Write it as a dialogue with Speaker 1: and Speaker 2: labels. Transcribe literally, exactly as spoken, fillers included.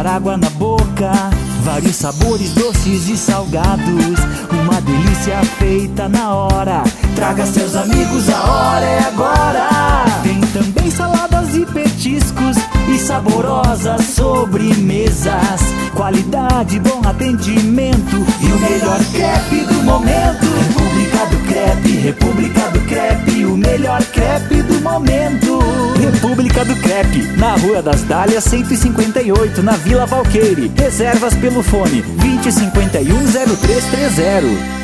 Speaker 1: dar água na boca. Vários sabores doces e salgados, uma delícia feita na hora. Traga seus amigos, a hora é agora. Tem também saladas e petiscos e saborosas sobremesas. Qualidade, bom atendimento e o melhor crepe do momento. República do Crepe, República do Crepe, o melhor crepe do momento. República do Crepe, na Rua das Dálias cento e cinquenta e oito, na Vila Valqueire. Reservas pelo fone vinte, cinquenta e um, zero três trinta.